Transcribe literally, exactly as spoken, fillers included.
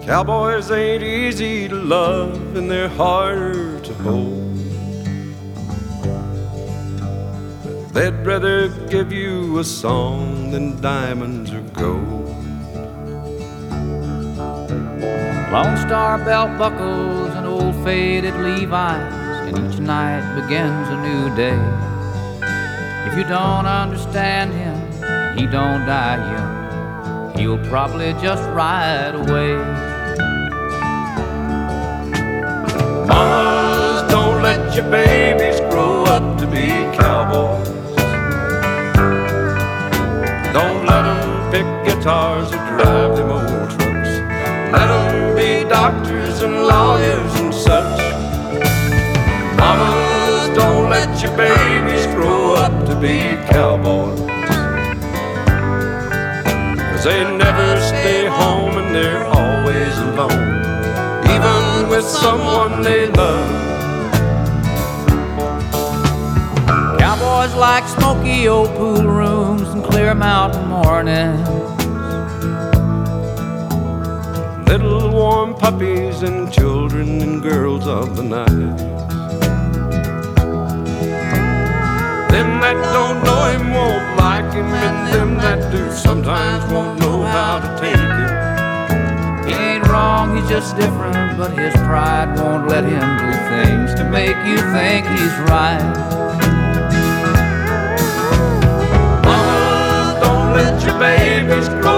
Cowboys ain't easy to love and they're harder to hold. They'd rather give you a song than diamonds or gold. Lone Star belt buckles and old faded Levi's, and each night begins a new day. If you don't understand him, he don't die young, he'll probably just ride away. Mamas, don't let your babies grow up to be cowboys. Don't let them pick guitars or drive them old trucks. Let them be doctors and lawyers and such. Mamas, don't let your babies grow up to be cowboys, 'cause they never stay home and they're always alone, even with someone they love. Cowboys like smoky old pool rooms and clear mountain mornings, little warm puppies and children and girls of the night. Them that don't know him won't like him, and them that do sometimes won't know how to take it. He ain't wrong, he's just different, but his pride won't let him do things to make you think he's right. Mama, don't let your babies grow